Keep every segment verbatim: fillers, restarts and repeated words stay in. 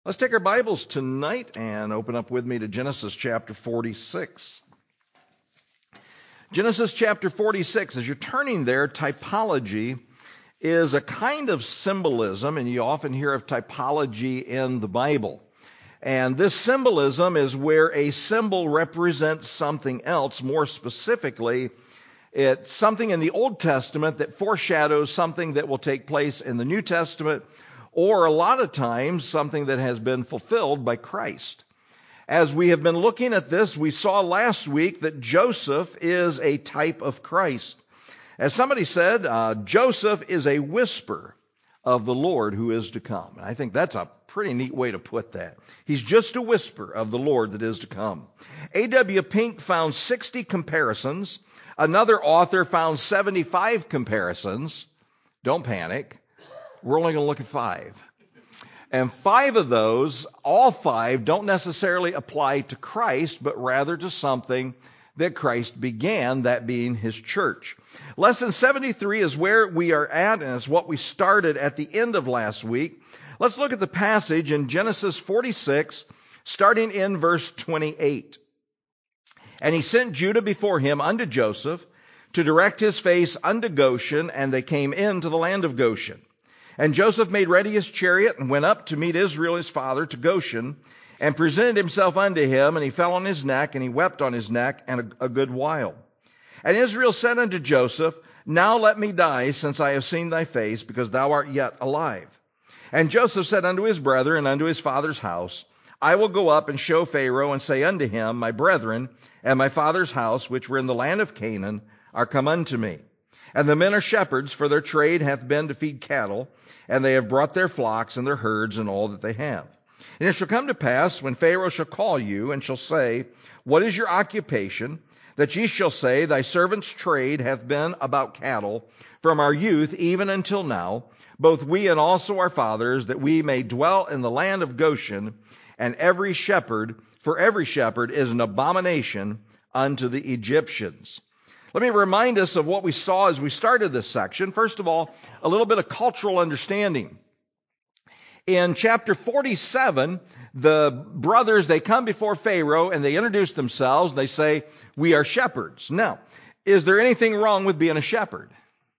Let's take our Bibles tonight and open up with me to Genesis chapter forty-six. Genesis chapter forty-six, as you're turning there, typology is a kind of symbolism, and you often hear of typology in the Bible. And this symbolism is where a symbol represents something else. More specifically, it's something in the Old Testament that foreshadows something that will take place in the New Testament, or a lot of times something that has been fulfilled by Christ. As we have been looking at this, we saw last week that Joseph is a type of Christ. As somebody said, uh, Joseph is a whisper of the Lord who is to come. And I think that's a pretty neat way to put that. He's just a whisper of the Lord that is to come. A W Pink found sixty comparisons. Another author found seventy-five comparisons. Don't panic. We're only going to look at five. And five of those, all five, don't necessarily apply to Christ, but rather to something that Christ began, that being His church. Lesson seventy-three is where we are at, and it's what we started at the end of last week. Let's look at the passage in Genesis forty-six, starting in verse twenty-eight. And he sent Judah before him unto Joseph, to direct his face unto Goshen, and they came into the land of Goshen. And Joseph made ready his chariot, and went up to meet Israel his father to Goshen, and presented himself unto him, and he fell on his neck, and he wept on his neck, and a, a good while. And Israel said unto Joseph, Now let me die, since I have seen thy face, because thou art yet alive. And Joseph said unto his brethren, and unto his father's house, I will go up and show Pharaoh, and say unto him, My brethren, and my father's house, which were in the land of Canaan, are come unto me. And the men are shepherds, for their trade hath been to feed cattle, and they have brought their flocks and their herds and all that they have. And it shall come to pass, when Pharaoh shall call you, and shall say, What is your occupation? That ye shall say, Thy servant's trade hath been about cattle, from our youth even until now, both we and also our fathers, that we may dwell in the land of Goshen, and every shepherd, for every shepherd is an abomination unto the Egyptians. Let me remind us of what we saw as we started this section. First of all, a little bit of cultural understanding. In chapter forty-seven, the brothers, they come before Pharaoh and they introduce themselves. They say, We are shepherds. Now, is there anything wrong with being a shepherd?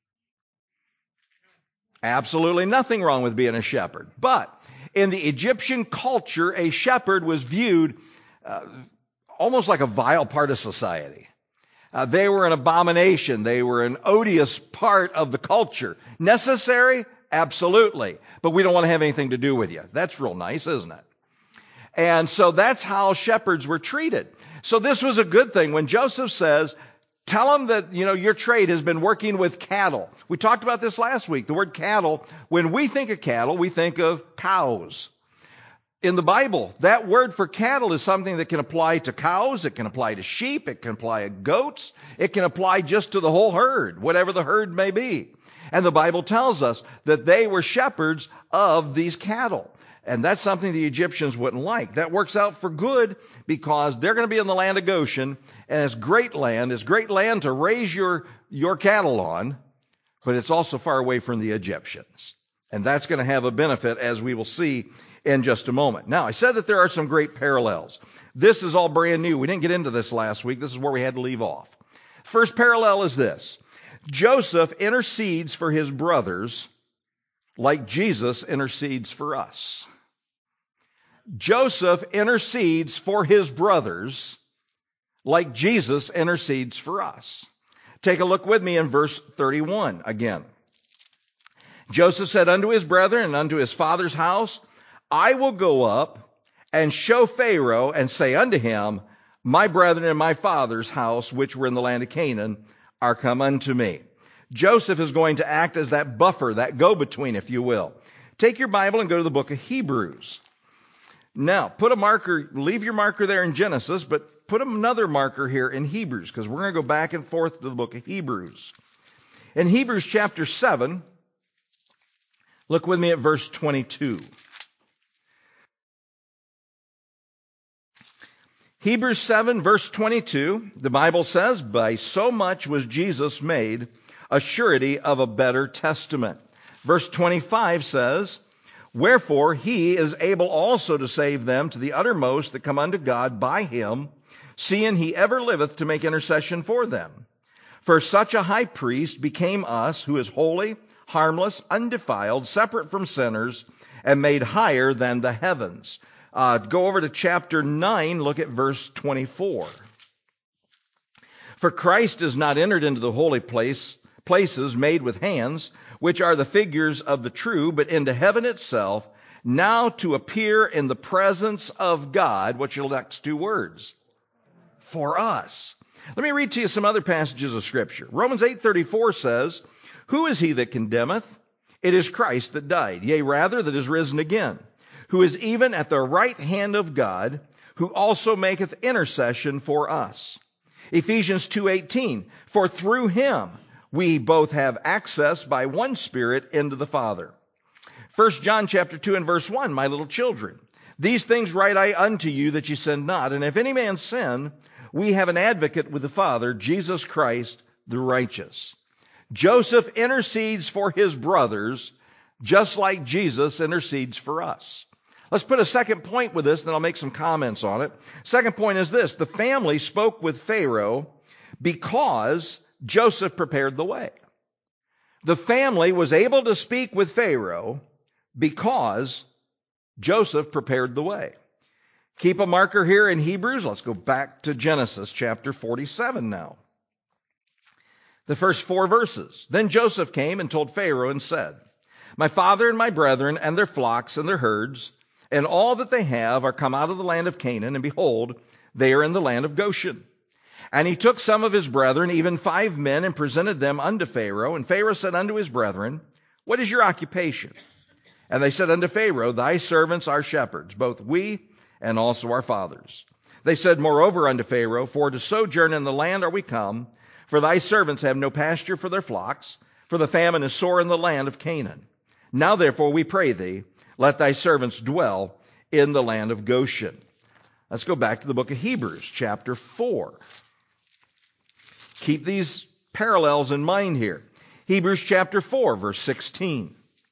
Absolutely nothing wrong with being a shepherd. But in the Egyptian culture, a shepherd was viewed uh, almost like a vile part of society. Uh, they were an abomination. They were an odious part of the culture. Necessary? Absolutely. But we don't want to have anything to do with you. That's real nice, isn't it? And so that's how shepherds were treated. So this was a good thing. When Joseph says, tell them that, you know, your trade has been working with cattle. We talked about this last week. The word cattle, when we think of cattle, we think of cows. In the Bible, that word for cattle is something that can apply to cows, it can apply to sheep, it can apply to goats, it can apply just to the whole herd, whatever the herd may be. And the Bible tells us that they were shepherds of these cattle. And that's something the Egyptians wouldn't like. That works out for good because they're going to be in the land of Goshen, and it's great land. It's great land to raise your, your cattle on, but it's also far away from the Egyptians. And that's going to have a benefit, as we will see in just a moment. Now, I said that there are some great parallels. This is all brand new. We didn't get into this last week. This is where we had to leave off. First parallel is this. Joseph intercedes for his brothers like Jesus intercedes for us. Joseph intercedes for his brothers like Jesus intercedes for us. Take a look with me in verse thirty-one again. Joseph said unto his brethren and unto his father's house, I will go up and show Pharaoh and say unto him, My brethren and my father's house, which were in the land of Canaan, are come unto me. Joseph is going to act as that buffer, that go-between, if you will. Take your Bible and go to the book of Hebrews. Now, put a marker, leave your marker there in Genesis, but put another marker here in Hebrews, because we're going to go back and forth to the book of Hebrews. In Hebrews chapter seven, look with me at verse twenty-two. Hebrews seven, verse twenty-two, the Bible says, By so much was Jesus made a surety of a better testament. Verse twenty-five says, Wherefore he is able also to save them to the uttermost that come unto God by him, seeing he ever liveth to make intercession for them. For such a high priest became us, who is holy, harmless, undefiled, separate from sinners, and made higher than the heavens. Uh, go over to chapter nine, look at verse twenty-four. For Christ is not entered into the holy place, places made with hands, which are the figures of the true, but into heaven itself, now to appear in the presence of God. What's your next two words? For us. Let me read to you some other passages of Scripture. Romans eight thirty-four says, Who is he that condemneth? It is Christ that died, yea, rather that is risen again, who is even at the right hand of God, who also maketh intercession for us. Ephesians two eighteen, For through him we both have access by one Spirit into the Father. First John chapter two and verse one, My little children, these things write I unto you that ye sin not. And if any man sin, we have an advocate with the Father, Jesus Christ the righteous. Joseph intercedes for his brothers, just like Jesus intercedes for us. Let's put a second point with this, then I'll make some comments on it. Second point is this. The family spoke with Pharaoh because Joseph prepared the way. The family was able to speak with Pharaoh because Joseph prepared the way. Keep a marker here in Hebrews. Let's go back to Genesis chapter forty-seven now. The first four verses. Then Joseph came and told Pharaoh and said, My father and my brethren and their flocks and their herds and all that they have are come out of the land of Canaan, and behold, they are in the land of Goshen. And he took some of his brethren, even five men, and presented them unto Pharaoh. And Pharaoh said unto his brethren, What is your occupation? And they said unto Pharaoh, Thy servants are shepherds, both we and also our fathers. They said moreover unto Pharaoh, For to sojourn in the land are we come, for thy servants have no pasture for their flocks, for the famine is sore in the land of Canaan. Now therefore we pray thee, let thy servants dwell in the land of Goshen. Let's go back to the book of Hebrews, chapter four. Keep these parallels in mind here. Hebrews chapter four, verse sixteen.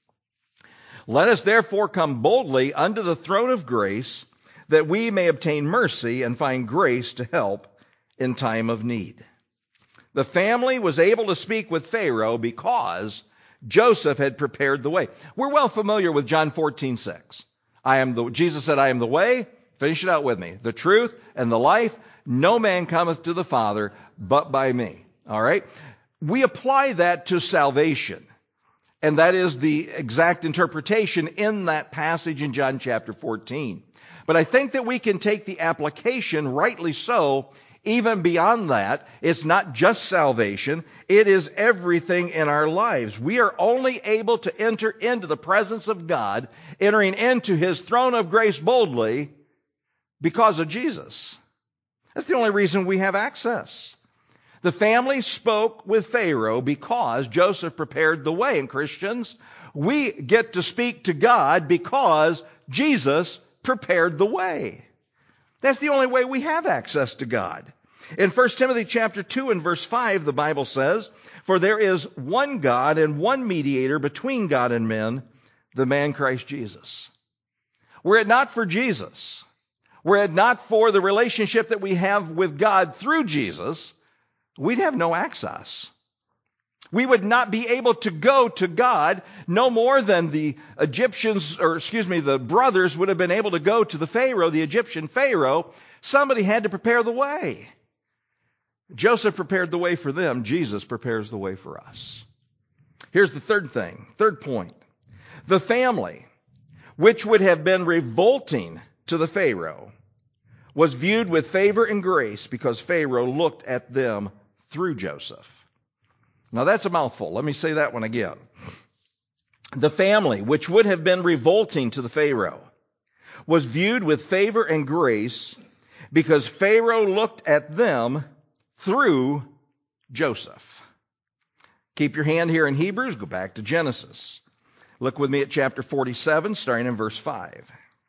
Let us therefore come boldly unto the throne of grace, that we may obtain mercy and find grace to help in time of need. The family was able to speak with Pharaoh because Joseph had prepared the way. We're well familiar with John fourteen six. I am the, Jesus said, I am the way. Finish it out with me. The truth and the life. No man cometh to the Father but by me. All right. We apply that to salvation. And that is the exact interpretation in that passage in John chapter fourteen. But I think that we can take the application, rightly so, even beyond that. It's not just salvation. It is everything in our lives. We are only able to enter into the presence of God, entering into his throne of grace boldly, because of Jesus. That's the only reason we have access. The family spoke with Pharaoh because Joseph prepared the way. And Christians, we get to speak to God because Jesus prepared the way. That's the only way we have access to God. In First Timothy chapter two and verse five, the Bible says, For there is one God and one mediator between God and men, the man Christ Jesus. Were it not for Jesus, were it not for the relationship that we have with God through Jesus, we'd have no access. We would not be able to go to God no more than the Egyptians, or excuse me, the brothers would have been able to go to the Pharaoh, the Egyptian Pharaoh. Somebody had to prepare the way. Joseph prepared the way for them. Jesus prepares the way for us. Here's the third thing, third point. The family, which would have been revolting to the Pharaoh, was viewed with favor and grace because Pharaoh looked at them through Joseph. Now that's a mouthful. Let me say that one again. The family, which would have been revolting to the Pharaoh, was viewed with favor and grace because Pharaoh looked at them through Joseph. Keep your hand here in Hebrews. Go back to Genesis. Look with me at chapter forty-seven, starting in verse five.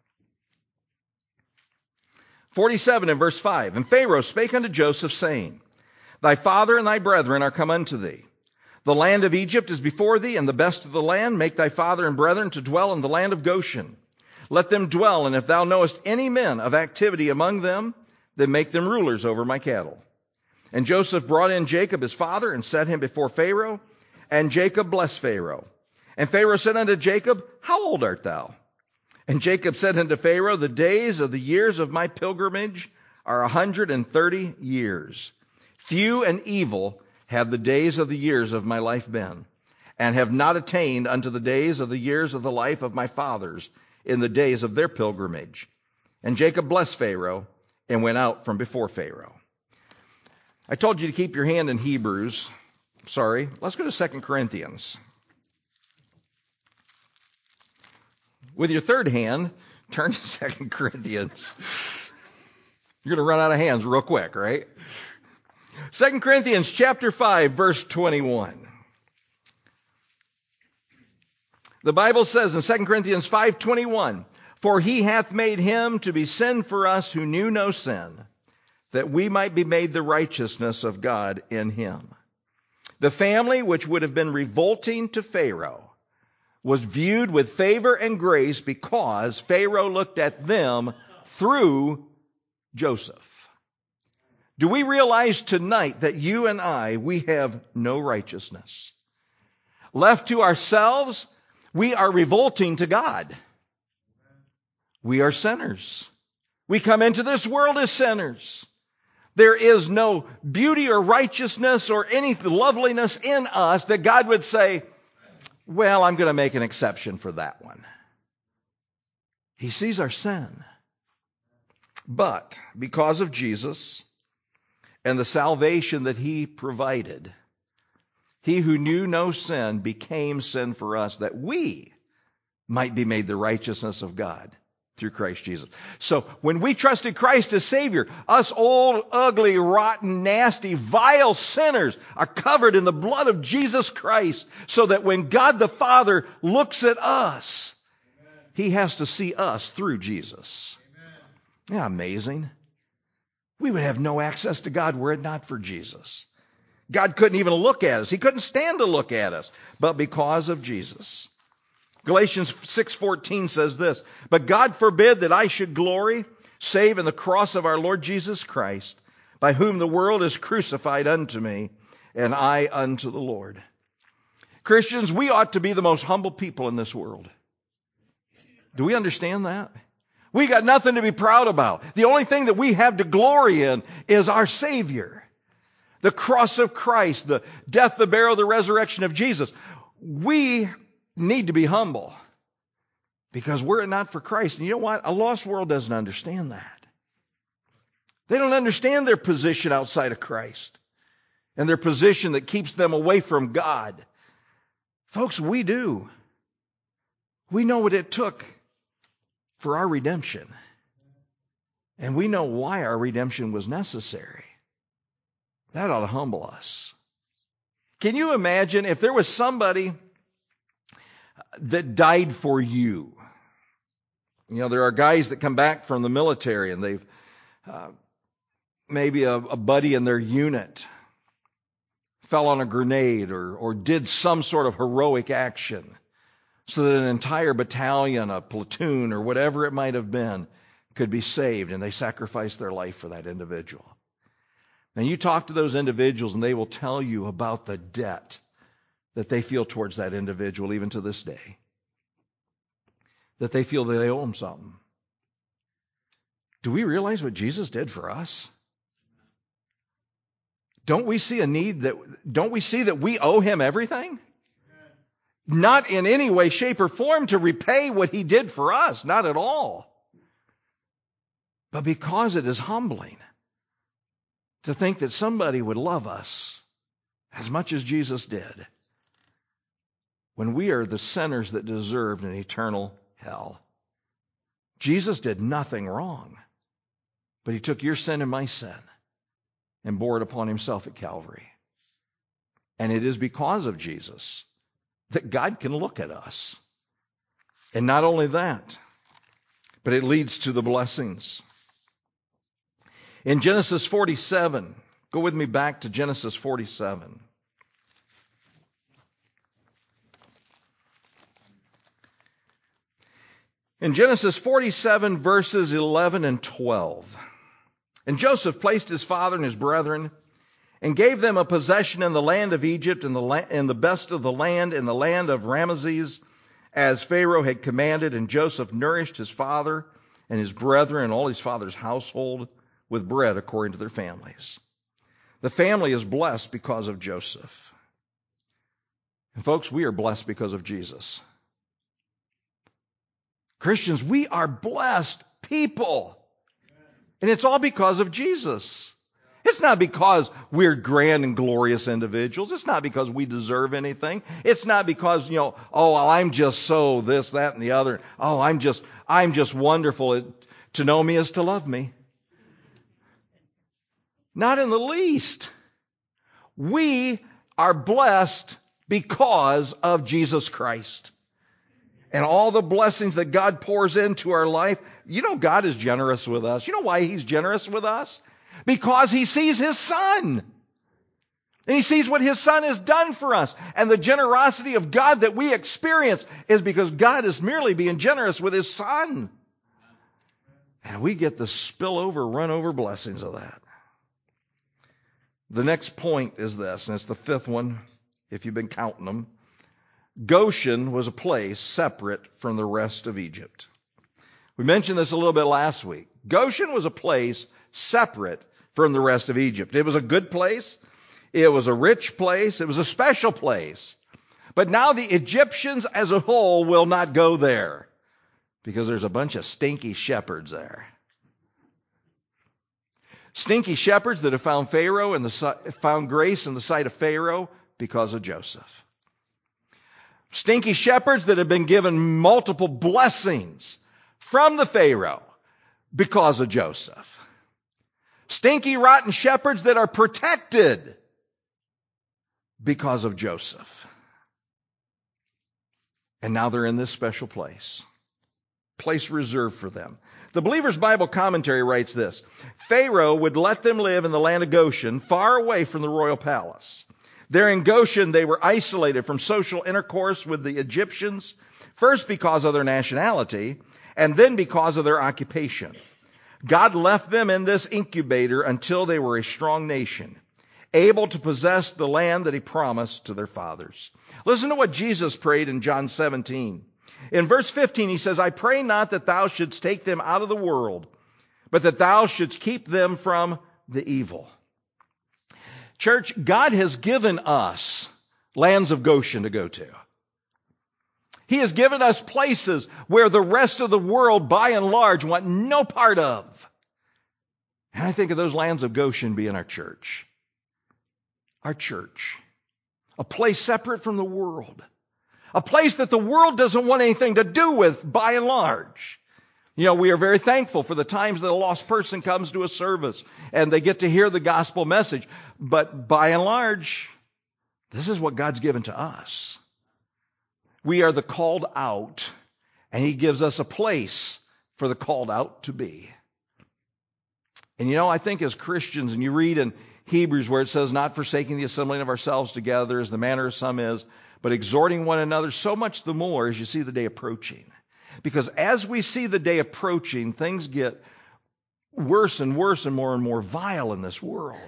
forty-seven and verse five. And Pharaoh spake unto Joseph, saying, Thy father and thy brethren are come unto thee. The land of Egypt is before thee, and the best of the land. Make thy father and brethren to dwell in the land of Goshen. Let them dwell, and if thou knowest any men of activity among them, then make them rulers over my cattle. And Joseph brought in Jacob his father, and set him before Pharaoh, and Jacob blessed Pharaoh. And Pharaoh said unto Jacob, How old art thou? And Jacob said unto Pharaoh, The days of the years of my pilgrimage are a hundred and thirty years. Few and evil have the days of the years of my life been, and have not attained unto the days of the years of the life of my fathers in the days of their pilgrimage. And Jacob blessed Pharaoh, and went out from before Pharaoh. I told you to keep your hand in Hebrews. Sorry. Let's go to Second Corinthians. With your third hand, turn to Second Corinthians. You're going to run out of hands real quick, right? Second Corinthians chapter five, verse twenty-one. The Bible says in Second Corinthians five twenty-one, For he hath made him to be sin for us who knew no sin, that we might be made the righteousness of God in him. The family which would have been revolting to Pharaoh was viewed with favor and grace because Pharaoh looked at them through Joseph. Do we realize tonight that you and I, we have no righteousness? Left to ourselves, we are revolting to God. We are sinners. We come into this world as sinners. There is no beauty or righteousness or any loveliness in us that God would say, well, I'm going to make an exception for that one. He sees our sin. But because of Jesus and the salvation that he provided, he who knew no sin became sin for us, that we might be made the righteousness of God through Christ Jesus. So when we trusted Christ as Savior, us old, ugly, rotten, nasty, vile sinners are covered in the blood of Jesus Christ, so that when God the Father looks at us, Amen, he has to see us through Jesus. Amen. Isn't that amazing? We would have no access to God were it not for Jesus. God couldn't even look at us. He couldn't stand to look at us, but because of Jesus. Galatians six fourteen says this, But God forbid that I should glory, save in the cross of our Lord Jesus Christ, by whom the world is crucified unto me, and I unto the Lord. Christians, we ought to be the most humble people in this world. Do we understand that? We got nothing to be proud about. The only thing that we have to glory in is our Savior. The cross of Christ, the death, the burial, the resurrection of Jesus. We need to be humble, because were it not for Christ, and you know what? A lost world doesn't understand that. They don't understand their position outside of Christ and their position that keeps them away from God. Folks, we do. We know what it took for our redemption, and we know why our redemption was necessary. That ought to humble us. Can you imagine if there was somebody that died for you? You know, there are guys that come back from the military and they've uh, maybe a, a buddy in their unit fell on a grenade or, or did some sort of heroic action so that an entire battalion, a platoon, or whatever it might have been could be saved, and they sacrificed their life for that individual. And you talk to those individuals and they will tell you about the debt that they feel towards that individual even to this day. That they feel that they owe them something. Do we realize what Jesus did for us? Don't we see a need that, don't we see that we owe him everything? Not in any way, shape, or form to repay what he did for us. Not at all. But because it is humbling to think that somebody would love us as much as Jesus did, when we are the sinners that deserved an eternal hell. Jesus did nothing wrong, but he took your sin and my sin and bore it upon himself at Calvary. And it is because of Jesus that God can look at us. And not only that, but it leads to the blessings. In Genesis forty-seven, go with me back to Genesis forty-seven. In Genesis forty-seven, verses eleven and twelve, and Joseph placed his father and his brethren and gave them a possession in the land of Egypt and the, la- and the best of the land in the land of Ramesses, as Pharaoh had commanded. And Joseph nourished his father and his brethren and all his father's household with bread according to their families. The family is blessed because of Joseph. And folks, we are blessed because of Jesus. Christians, we are blessed people. And it's all because of Jesus. It's not because we're grand and glorious individuals. It's not because we deserve anything. It's not because, you know, oh, well, I'm just so this, that, and the other. Oh, I'm just, I'm just wonderful. It, to know me is to love me. Not in the least. We are blessed because of Jesus Christ. And all the blessings that God pours into our life. You know God is generous with us. You know why He's generous with us? Because He sees His Son. And He sees what His Son has done for us. And the generosity of God that we experience is because God is merely being generous with His Son. And we get the spillover, run over blessings of that. The next point is this, and it's the fifth one, if you've been counting them. Goshen was a place separate from the rest of Egypt. We mentioned this a little bit last week. Goshen was a place separate from the rest of Egypt. It was a good place. It was a rich place. It was a special place. But now the Egyptians as a whole will not go there because there's a bunch of stinky shepherds there. Stinky shepherds that have found Pharaoh and the, found grace in the sight of Pharaoh because of Joseph. Stinky shepherds that have been given multiple blessings from the Pharaoh because of Joseph. Stinky, rotten shepherds that are protected because of Joseph. And now they're in this special place. Place reserved for them. The Believer's Bible Commentary writes this: Pharaoh would let them live in the land of Goshen, far away from the royal palace. There in Goshen, they were isolated from social intercourse with the Egyptians, first because of their nationality, and then because of their occupation. God left them in this incubator until they were a strong nation, able to possess the land that He promised to their fathers. Listen to what Jesus prayed in John seventeen. In verse fifteen, He says, I pray not that thou shouldst take them out of the world, but that thou shouldst keep them from the evil. Church, God has given us lands of Goshen to go to. He has given us places where the rest of the world, by and large, want no part of. And I think of those lands of Goshen being our church. Our church. A place separate from the world. A place that the world doesn't want anything to do with, by and large. You know, we are very thankful for the times that a lost person comes to a service and they get to hear the gospel message. But by and large, this is what God's given to us. We are the called out, and He gives us a place for the called out to be. And you know, I think as Christians, and you read in Hebrews where it says, not forsaking the assembling of ourselves together as the manner of some is, but exhorting one another, so much the more as you see the day approaching. Because as we see the day approaching, things get worse and worse and more and more vile in this world.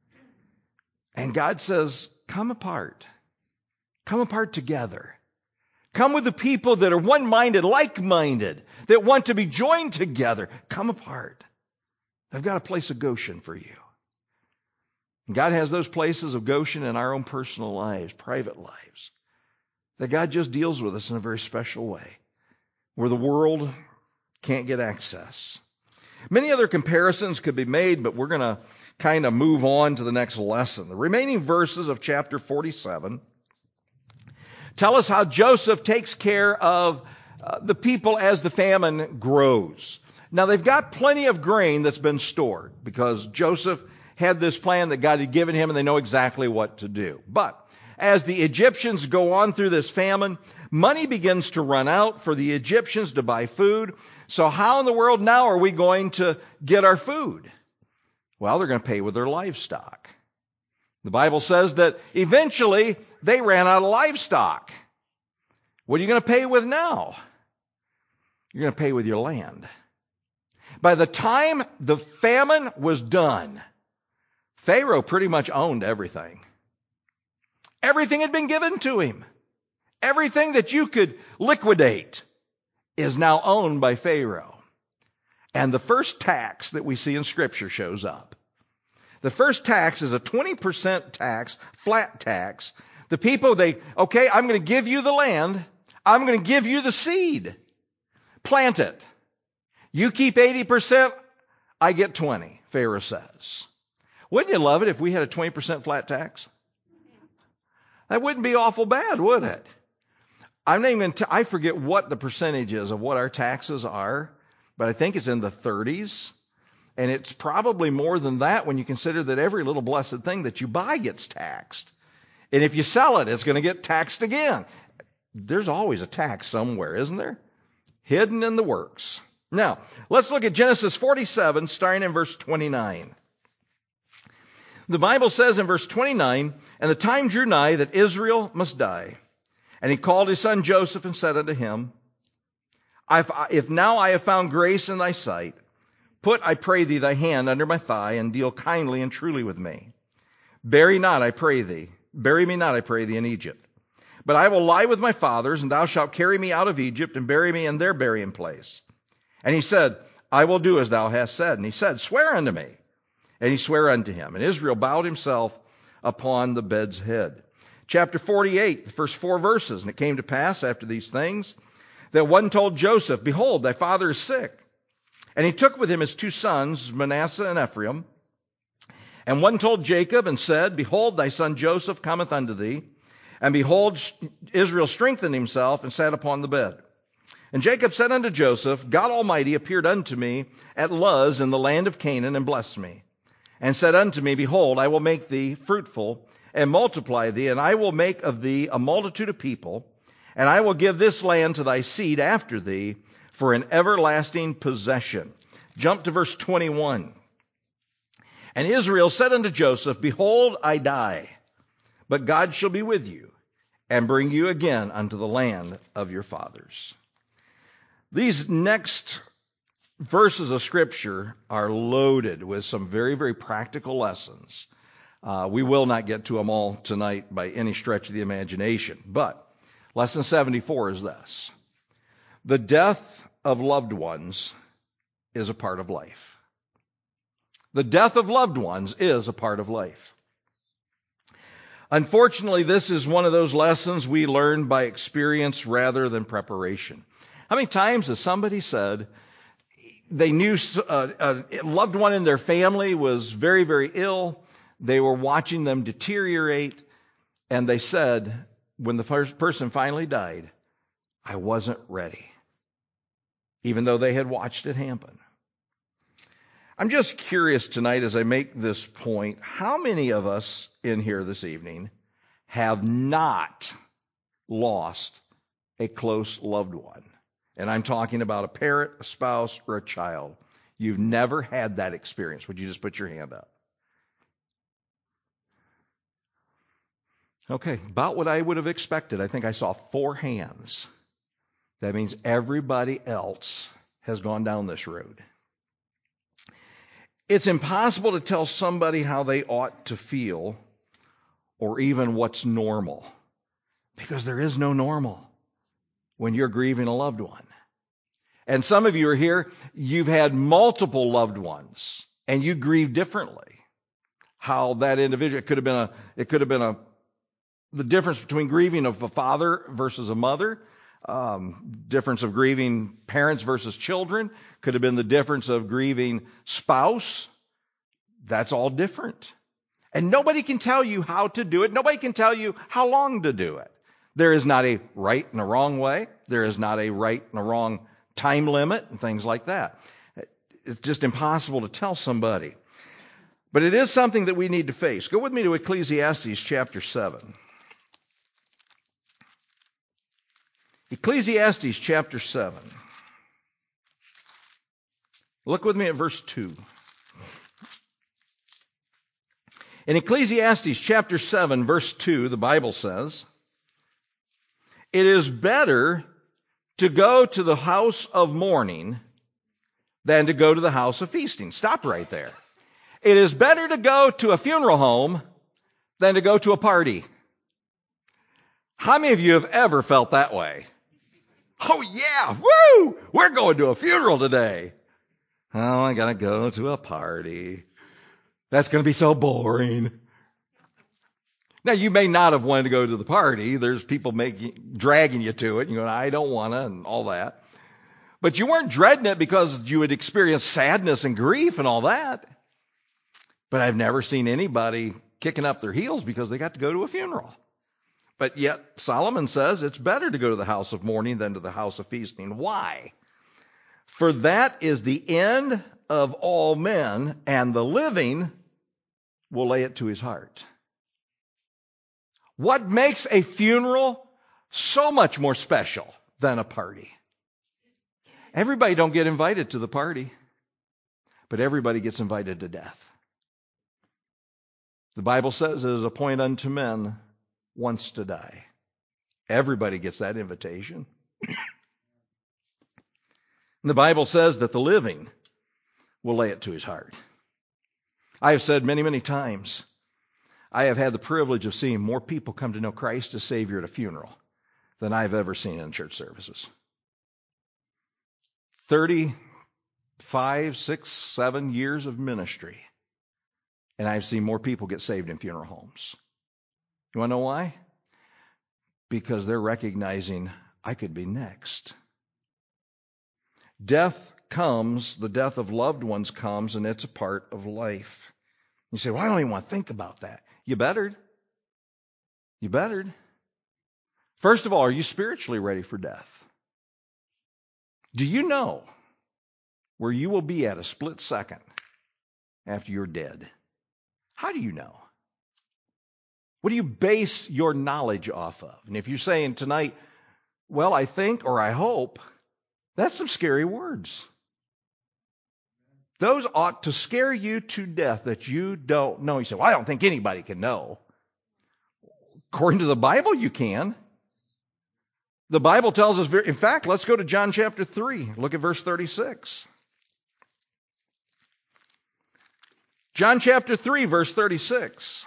And God says, come apart. Come apart together. Come with the people that are one-minded, like-minded, that want to be joined together. Come apart. I've got a place of Goshen for you. And God has those places of Goshen in our own personal lives, private lives, that God just deals with us in a very special way, where the world can't get access. Many other comparisons could be made, but we're going to kind of move on to the next lesson. The remaining verses of chapter forty-seven tell us how Joseph takes care of uh, the people as the famine grows. Now, they've got plenty of grain that's been stored because Joseph had this plan that God had given him, and they know exactly what to do. But as the Egyptians go on through this famine, money begins to run out for the Egyptians to buy food. So how in the world now are we going to get our food? Well, they're going to pay with their livestock. The Bible says that eventually they ran out of livestock. What are you going to pay with now? you're going to pay with your land. By the time the famine was done, Pharaoh pretty much owned everything. Everything had been given to him. Everything that you could liquidate is now owned by Pharaoh. And the first tax that we see in Scripture shows up. The first tax is a twenty percent tax, flat tax. The people, they, okay, I'm going to give you the land. I'm going to give you the seed. Plant it. You keep eighty percent, I get twenty, Pharaoh says. Wouldn't you love it if we had a twenty percent flat tax? That wouldn't be awful bad, would it? I'm not even, t- I forget what the percentage is of what our taxes are, but I think it's in the thirties. And it's probably more than that when you consider that every little blessed thing that you buy gets taxed. And if you sell it, it's going to get taxed again. There's always a tax somewhere, isn't there? Hidden in the works. Now, let's look at Genesis forty-seven, starting in verse twenty-nine. The Bible says in verse twenty-nine, "And the time drew nigh that Israel must die. And he called his son Joseph and said unto him, If now I have found grace in thy sight, put, I pray thee, thy hand under my thigh, and deal kindly and truly with me. Bury not, I pray thee, bury me not, I pray thee, in Egypt. But I will lie with my fathers, and thou shalt carry me out of Egypt, and bury me in their burying place. And he said, I will do as thou hast said. And he said, Swear unto me. And he sware unto him. And Israel bowed himself upon the bed's head." Chapter forty-eight, the first four verses. "And it came to pass after these things, that one told Joseph, Behold, thy father is sick. And he took with him his two sons, Manasseh and Ephraim. And one told Jacob and said, Behold, thy son Joseph cometh unto thee. And behold, Israel strengthened himself and sat upon the bed. And Jacob said unto Joseph, God Almighty appeared unto me at Luz in the land of Canaan, and blessed me. And said unto me, Behold, I will make thee fruitful, and multiply thee, and I will make of thee a multitude of people, and I will give this land to thy seed after thee for an everlasting possession." Jump to verse twenty-one. "And Israel said unto Joseph, Behold, I die, but God shall be with you, and bring you again unto the land of your fathers." These next verses of Scripture are loaded with some very, very practical lessons. Uh, we will not get to them all tonight by any stretch of the imagination. But lesson seventy-four is this: the death of loved ones is a part of life. The death of loved ones is a part of life. Unfortunately, this is one of those lessons we learn by experience rather than preparation. How many times has somebody said they knew a, a loved one in their family was very, very ill? They were watching them deteriorate, and they said, when the first person finally died, I wasn't ready, even though they had watched it happen. I'm just curious tonight as I make this point, how many of us in here this evening have not lost a close loved one? And I'm talking about a parent, a spouse, or a child. You've never had that experience. Would you just put your hand up? Okay, about what I would have expected. I think I saw four hands. That means everybody else has gone down this road. It's impossible to tell somebody how they ought to feel or even what's normal, because there is no normal when you're grieving a loved one. And some of you are here, you've had multiple loved ones, and you grieve differently. How that individual, it could have been a, it could have been a, the difference between grieving of a father versus a mother, um, difference of grieving parents versus children, could have been the difference of grieving spouse. That's all different. And nobody can tell you how to do it. Nobody can tell you how long to do it. There is not a right and a wrong way. There is not a right and a wrong time limit and things like that. It's just impossible to tell somebody. But it is something that we need to face. Go with me to Ecclesiastes chapter seven. Ecclesiastes chapter seven. Look with me at verse two. In Ecclesiastes chapter seven, verse two, the Bible says, "It is better to go to the house of mourning than to go to the house of feasting. Stop right there. It is better to go to a funeral home than to go to a party. How many of you have ever felt that way? Oh yeah, woo! We're going to a funeral today. Oh, I gotta go to a party. That's going to be so boring. Now, you may not have wanted to go to the party. There's people making, dragging you to it. You go, I don't want to, and all that. But you weren't dreading it because you had experienced sadness and grief and all that. But I've never seen anybody kicking up their heels because they got to go to a funeral. But yet, Solomon says it's better to go to the house of mourning than to the house of feasting. Why? For that is the end of all men, and the living will lay it to his heart. What makes a funeral so much more special than a party? Everybody don't get invited to the party, but everybody gets invited to death. The Bible says it is appointed unto men once to die. Everybody gets that invitation. And the Bible says that the living will lay it to his heart. I have said many, many times, I have had the privilege of seeing more people come to know Christ as Savior at a funeral than I've ever seen in church services. thirty-five, six, seven years of ministry, and I've seen more people get saved in funeral homes. You want to know why? Because they're recognizing I could be next. Death comes, the death of loved ones comes, and it's a part of life. You say, well, I don't even want to think about that. You bettered. You bettered. First of all, are you spiritually ready for death? Do you know where you will be at a split second after you're dead? How do you know? What do you base your knowledge off of? And if you're saying tonight, well, I think or I hope, that's some scary words. Those ought to scare you to death that you don't know. You say, well, I don't think anybody can know. According to the Bible, you can. The Bible tells us, in fact, let's go to John chapter three. Look at verse thirty-six. John chapter three, verse thirty-six.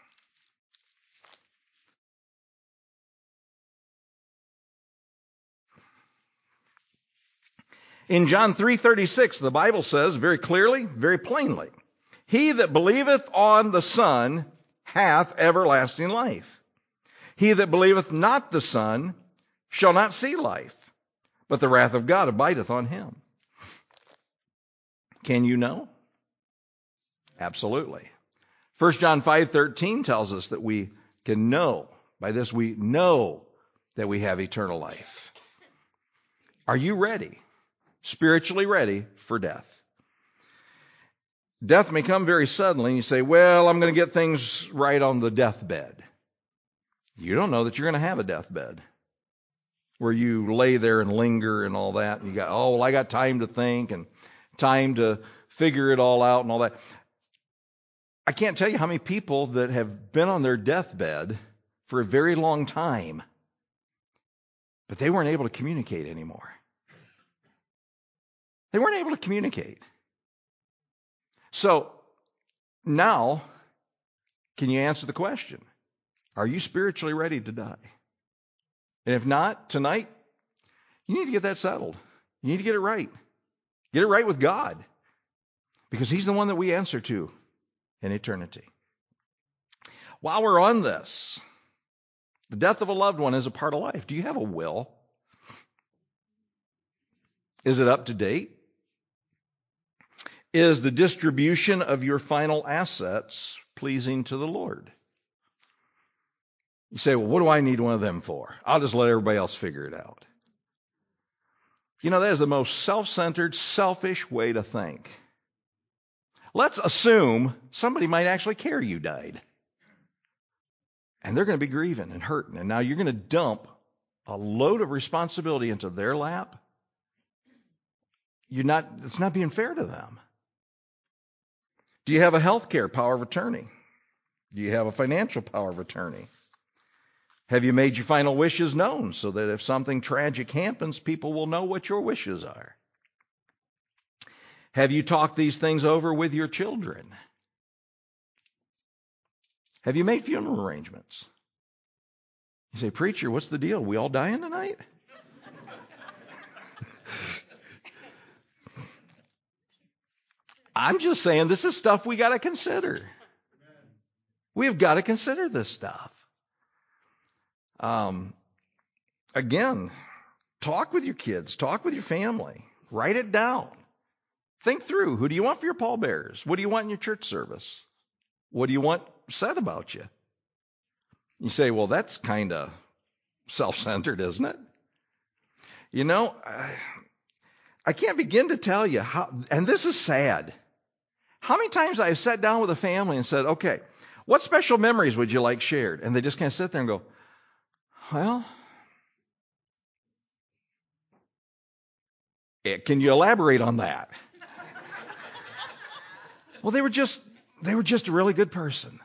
In John three thirty-six, the Bible says very clearly, very plainly, he that believeth on the Son hath everlasting life. He that believeth not the Son shall not see life, but the wrath of God abideth on him. Can you know? Absolutely. First John five thirteen tells us that we can know. By this we know that we have eternal life. Are you ready? Spiritually ready for death? Death may come very suddenly, and you say, well, I'm going to get things right on the deathbed. You don't know that you're going to have a deathbed where you lay there and linger and all that, and you got, oh, well, I got time to think and time to figure it all out and all that. I can't tell you how many people that have been on their deathbed for a very long time, but they weren't able to communicate anymore. They weren't able to communicate. So now, can you answer the question? Are you spiritually ready to die? And if not, tonight, you need to get that settled. You need to get it right. Get it right with God. Because He's the one that we answer to in eternity. While we're on this, the death of a loved one is a part of life. Do you have a will? Is it up to date? Is the distribution of your final assets pleasing to the Lord? You say, well, what do I need one of them for? I'll just let everybody else figure it out. You know, that is the most self-centered, selfish way to think. Let's assume somebody might actually care you died. And they're going to be grieving and hurting. And now you're going to dump a load of responsibility into their lap. You're not, it's not being fair to them. Do you have a health care power of attorney? Do you have a financial power of attorney? Have you made your final wishes known so that if something tragic happens, people will know what your wishes are? Have you talked these things over with your children? Have you made funeral arrangements? You say, preacher, what's the deal? We all dying tonight? I'm just saying this is stuff we got to consider. We've got to consider this stuff. Um, again, talk with your kids. Talk with your family. Write it down. Think through. Who do you want for your pallbearers? What do you want in your church service? What do you want said about you? You say, well, that's kind of self-centered, isn't it? You know, I, I can't begin to tell you how, and this is sad, how many times I've sat down with a family and said, okay, what special memories would you like shared? And they just kind of sit there and go, well, eh, can you elaborate on that? Well, they were just, they were just a really good person.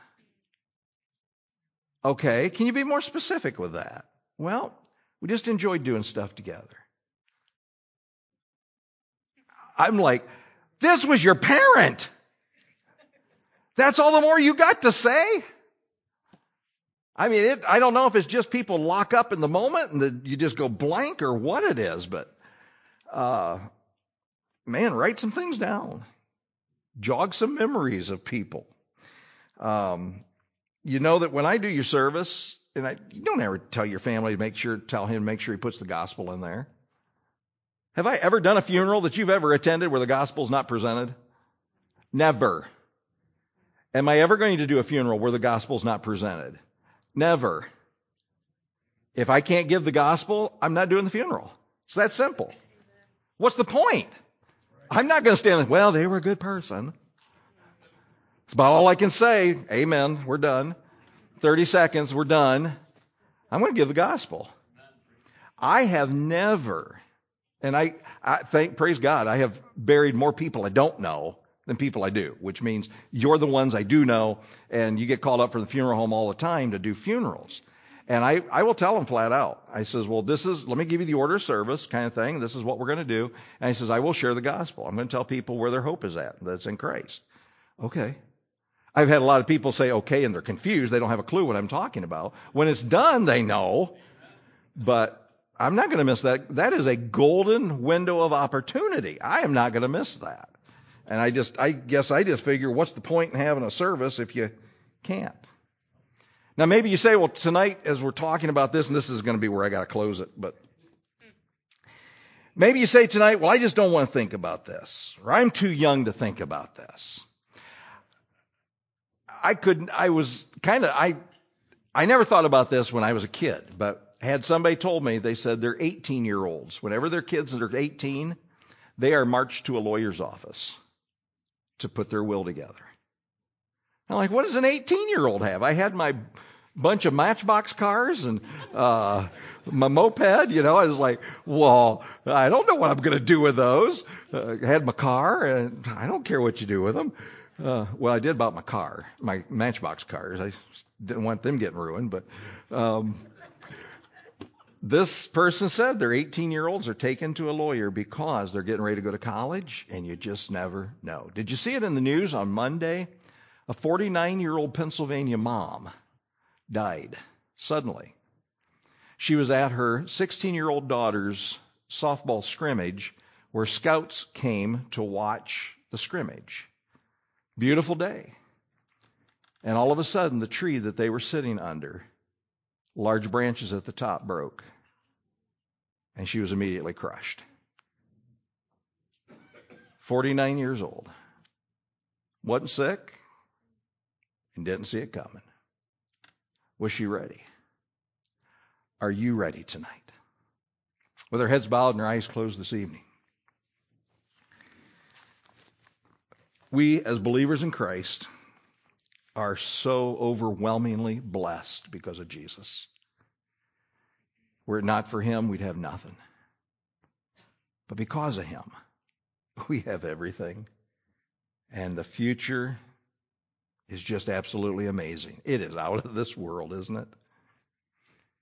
Okay, can you be more specific with that? Well, we just enjoyed doing stuff together. I'm like, this was your parent. That's all the more you got to say. I mean, it, I don't know if it's just people lock up in the moment and the, you just go blank or what it is, but uh, man, write some things down. Jog some memories of people. Um, you know that when I do your service, and I, you don't ever tell your family to make sure, tell him to make sure he puts the gospel in there. Have I ever done a funeral that you've ever attended where the gospel's not presented? Never. Am I ever going to do a funeral where the gospel's not presented? Never. If I can't give the gospel, I'm not doing the funeral. It's that simple. What's the point? I'm not going to stand there, well, they were a good person. It's about all I can say. Amen. We're done. thirty seconds. We're done. I'm going to give the gospel. I have never, and I, I thank, praise God, I have buried more people I don't know than people I do, which means you're the ones I do know, and you get called up for the funeral home all the time to do funerals. And I, I will tell them flat out. I says, well, this is, let me give you the order of service kind of thing. This is what we're going to do. And he says, I will share the gospel. I'm going to tell people where their hope is at, that's in Christ. Okay. I've had a lot of people say okay, and they're confused. They don't have a clue what I'm talking about. When it's done, they know. But I'm not going to miss that. That is a golden window of opportunity. I am not going to miss that. And I just, I guess I just figure, what's the point in having a service if you can't? Now, maybe you say, well, tonight, as we're talking about this, and this is going to be where I got to close it, but maybe you say tonight, well, I just don't want to think about this, or I'm too young to think about this. I couldn't, I was kind of, I, I never thought about this when I was a kid, but had somebody told me, they said they're eighteen year olds. Whenever they're kids that are eighteen, they are marched to a lawyer's office to put their will together. I'm like, what does an eighteen year old have? I had my bunch of Matchbox cars and, uh, my moped, you know, I was like, well, I don't know what I'm going to do with those. Uh, I had my car and I don't care what you do with them. Uh, well, I did about my car, my Matchbox cars. I didn't want them getting ruined, but, um, this person said their eighteen year olds are taken to a lawyer because they're getting ready to go to college, and you just never know. Did you see it in the news on Monday? A forty-nine year old Pennsylvania mom died suddenly. She was at her sixteen year old daughter's softball scrimmage where scouts came to watch the scrimmage. Beautiful day. And all of a sudden, the tree that they were sitting under, large branches at the top broke, and she was immediately crushed. forty-nine years old. Wasn't sick and didn't see it coming. Was she ready? Are you ready tonight? With our heads bowed and our eyes closed this evening. We, as believers in Christ, are so overwhelmingly blessed because of Jesus. Were it not for him, we'd have nothing. But because of him, we have everything. And the future is just absolutely amazing. It is out of this world, isn't it?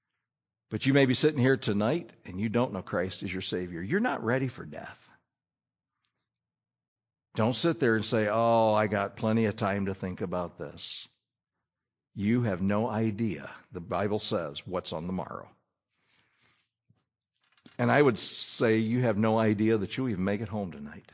But you may be sitting here tonight and you don't know Christ as your Savior. You're not ready for death. Don't sit there and say, oh, I got plenty of time to think about this. You have no idea, the Bible says, what's on the morrow. And I would say you have no idea that you'll even make it home tonight.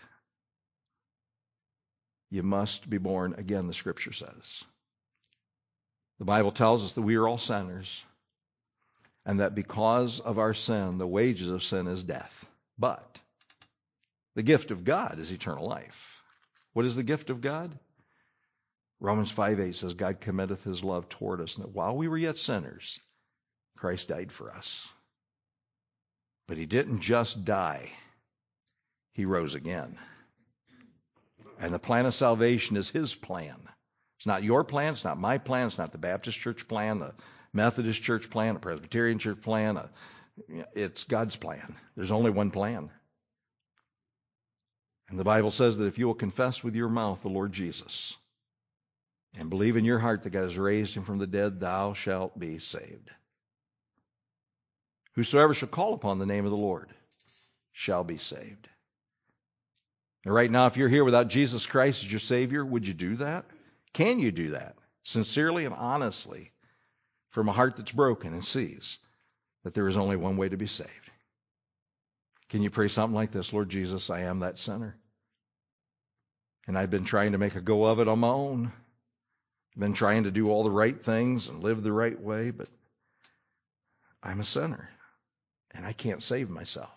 You must be born again, the Scripture says. The Bible tells us that we are all sinners, and that because of our sin, the wages of sin is death. But the gift of God is eternal life. What is the gift of God? Romans five eight says, God committeth his love toward us, and that while we were yet sinners, Christ died for us. But he didn't just die. He rose again. And the plan of salvation is his plan. It's not your plan. It's not my plan. It's not the Baptist church plan, the Methodist church plan, the Presbyterian church plan. It's God's plan. There's only one plan. And the Bible says that if you will confess with your mouth the Lord Jesus and believe in your heart that God has raised him from the dead, thou shalt be saved. Whosoever shall call upon the name of the Lord shall be saved. And right now, if you're here without Jesus Christ as your Savior, would you do that? Can you do that? Sincerely and honestly, from a heart that's broken and sees that there is only one way to be saved. Can you pray something like this? Lord Jesus, I am that sinner. And I've been trying to make a go of it on my own. I've been trying to do all the right things and live the right way, but I'm a sinner. And I can't save myself.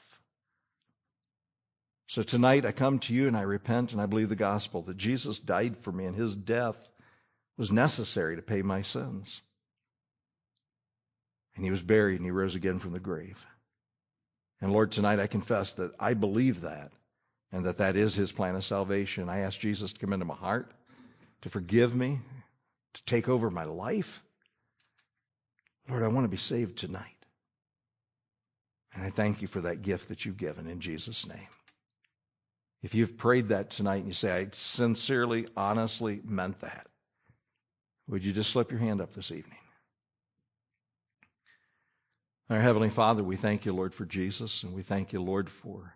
So tonight I come to you and I repent and I believe the gospel that Jesus died for me and his death was necessary to pay my sins. And he was buried and he rose again from the grave. And Lord, tonight I confess that I believe that and that that is his plan of salvation. I ask Jesus to come into my heart, to forgive me, to take over my life. Lord, I want to be saved tonight. And I thank you for that gift that you've given in Jesus' name. If you've prayed that tonight and you say, I sincerely, honestly meant that, would you just slip your hand up this evening? Our Heavenly Father, we thank you, Lord, for Jesus, and we thank you, Lord, for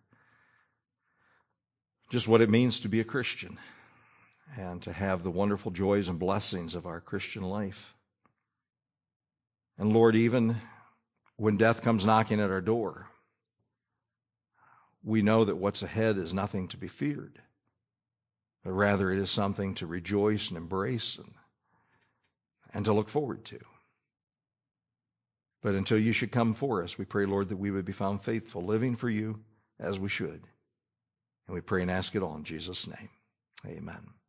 just what it means to be a Christian and to have the wonderful joys and blessings of our Christian life. And Lord, even when death comes knocking at our door, we know that what's ahead is nothing to be feared, but rather it is something to rejoice and embrace and, and to look forward to. But until you should come for us, we pray, Lord, that we would be found faithful, living for you as we should. And we pray and ask it all in Jesus' name. Amen.